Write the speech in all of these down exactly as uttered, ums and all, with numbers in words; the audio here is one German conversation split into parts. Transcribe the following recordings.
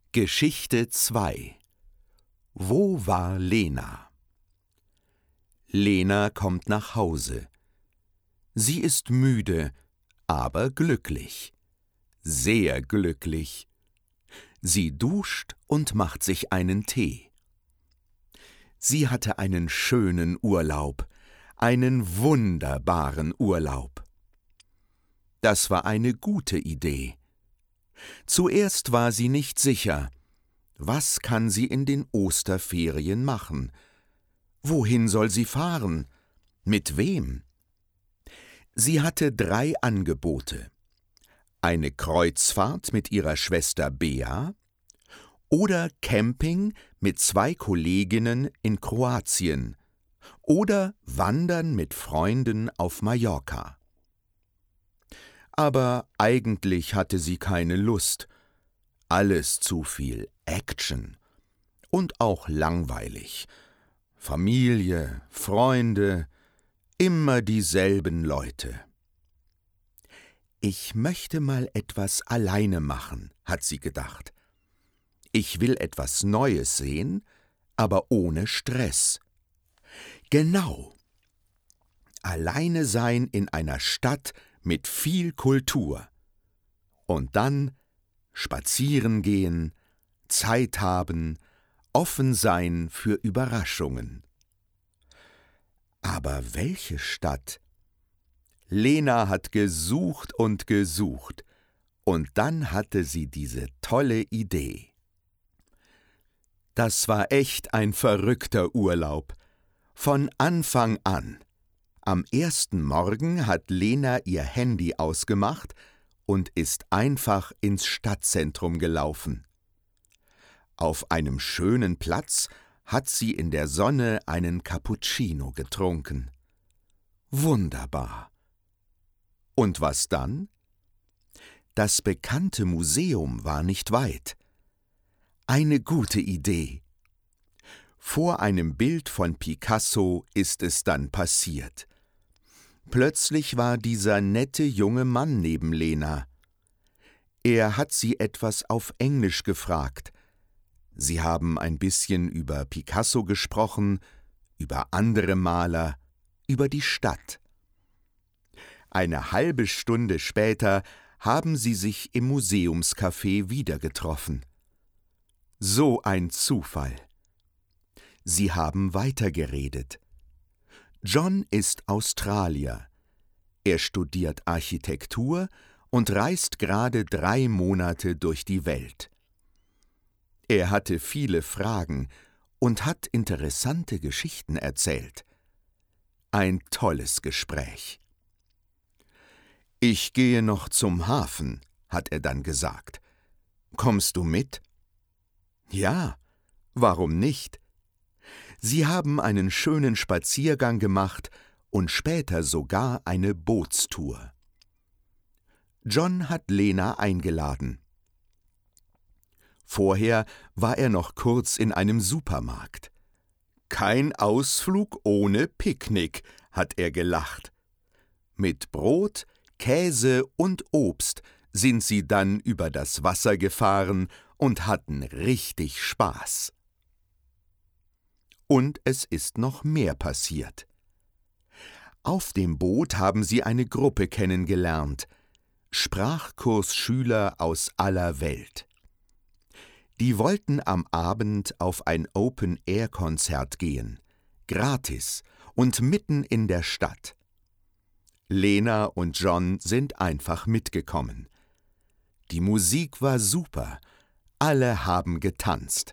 Geschichte zwei. Wo war Lena? Lena kommt nach Hause. Sie ist müde, aber glücklich. Sehr glücklich. Sie duscht und macht sich einen Tee. Sie hatte einen schönen Urlaub, einen wunderbaren Urlaub. Das war eine gute Idee. Zuerst war sie nicht sicher, was kann sie in den Osterferien machen? Wohin soll sie fahren? Mit wem? Sie hatte drei Angebote: eine Kreuzfahrt mit ihrer Schwester Bea oder Camping mit zwei Kolleginnen in Kroatien oder Wandern mit Freunden auf Mallorca. Aber eigentlich hatte sie keine Lust. Alles zu viel Action und auch langweilig. Familie, Freunde, immer dieselben Leute. Ich möchte mal etwas alleine machen, hat sie gedacht. Ich will etwas Neues sehen, aber ohne Stress. Genau. Alleine sein in einer Stadt mit viel Kultur. Und dann spazieren gehen, Zeit haben, offen sein für Überraschungen. Aber welche Stadt? Lena hat gesucht und gesucht, und dann hatte sie diese tolle Idee. Das war echt ein verrückter Urlaub. Von Anfang an. Am ersten Morgen hat Lena ihr Handy ausgemacht und ist einfach ins Stadtzentrum gelaufen. Auf einem schönen Platz hat sie in der Sonne einen Cappuccino getrunken. Wunderbar. Und was dann? Das bekannte Museum war nicht weit. Eine gute Idee. Vor einem Bild von Picasso ist es dann passiert. Plötzlich war dieser nette junge Mann neben Lena. Er hat sie etwas auf Englisch gefragt. Sie haben ein bisschen über Picasso gesprochen, über andere Maler, über die Stadt. Eine halbe Stunde später haben sie sich im Museumscafé wieder getroffen. So ein Zufall. Sie haben weitergeredet. John ist Australier. Er studiert Architektur und reist gerade drei Monate durch die Welt. Er hatte viele Fragen und hat interessante Geschichten erzählt. Ein tolles Gespräch. »Ich gehe noch zum Hafen«, hat er dann gesagt. »Kommst du mit?« »Ja, warum nicht?« Sie haben einen schönen Spaziergang gemacht und später sogar eine Bootstour. John hat Lena eingeladen. Vorher war er noch kurz in einem Supermarkt. »Kein Ausflug ohne Picknick«, hat er gelacht. Mit Brot, Käse und Obst sind sie dann über das Wasser gefahren und hatten richtig Spaß. Und es ist noch mehr passiert. Auf dem Boot haben sie eine Gruppe kennengelernt, Sprachkursschüler aus aller Welt. Die wollten am Abend auf ein Open-Air-Konzert gehen, gratis und mitten in der Stadt. Lena und John sind einfach mitgekommen. Die Musik war super, alle haben getanzt.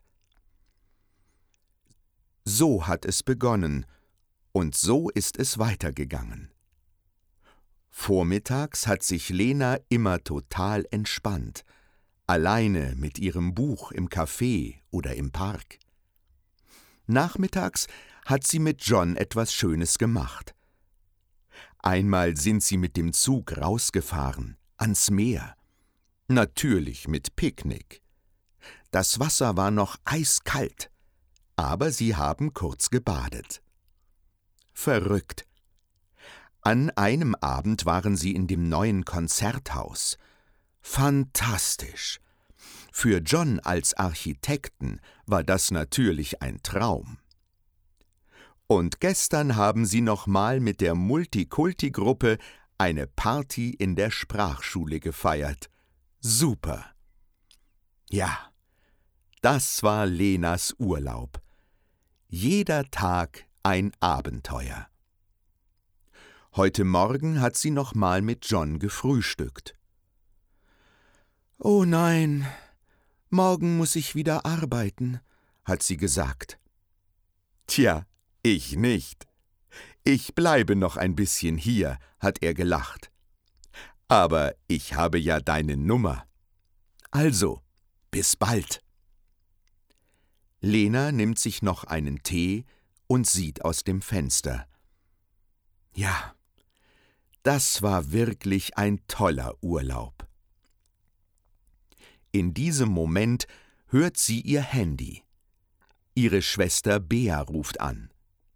So hat es begonnen, und so ist es weitergegangen. Vormittags hat sich Lena immer total entspannt, alleine mit ihrem Buch im Café oder im Park. Nachmittags hat sie mit John etwas Schönes gemacht. Einmal sind sie mit dem Zug rausgefahren, ans Meer. Natürlich mit Picknick. Das Wasser war noch eiskalt, aber sie haben kurz gebadet. Verrückt. An einem Abend waren sie in dem neuen Konzerthaus. Fantastisch. Für John als Architekten war das natürlich ein Traum. Und gestern haben sie nochmal mit der Multikulti-Gruppe eine Party in der Sprachschule gefeiert. Super! Ja, das war Lenas Urlaub. Jeder Tag ein Abenteuer. Heute Morgen hat sie nochmal mit John gefrühstückt. »Oh nein, morgen muss ich wieder arbeiten«, hat sie gesagt. »Tja, ich nicht. Ich bleibe noch ein bisschen hier«, hat er gelacht. »Aber ich habe ja deine Nummer. Also, bis bald.« Lena nimmt sich noch einen Tee und sieht aus dem Fenster. Ja, das war wirklich ein toller Urlaub. In diesem Moment hört sie ihr Handy. Ihre Schwester Bea ruft an.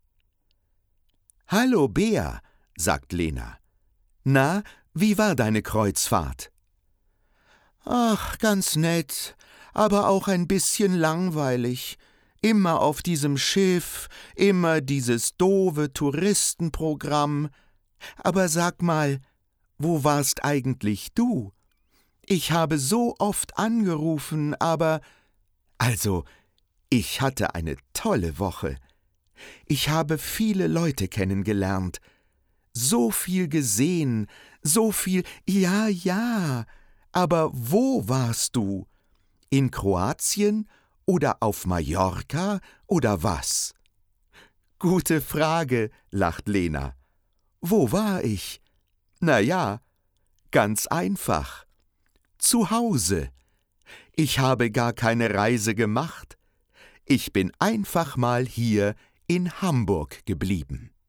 »Hallo Bea«, sagt Lena. »Na, wie war deine Kreuzfahrt?« »Ach, ganz nett, aber auch ein bisschen langweilig. Immer auf diesem Schiff, immer dieses doofe Touristenprogramm. Aber sag mal, wo warst eigentlich du? Ich habe so oft angerufen, aber... Also, ich hatte eine tolle Woche. Ich habe viele Leute kennengelernt, so viel gesehen, so viel... Ja, ja, aber wo warst du? In Kroatien oder auf Mallorca oder was?« »Gute Frage«, lacht Lena. »Wo war ich? Na ja, ganz einfach. Zu Hause. Ich habe gar keine Reise gemacht. Ich bin einfach mal hier in Hamburg geblieben.«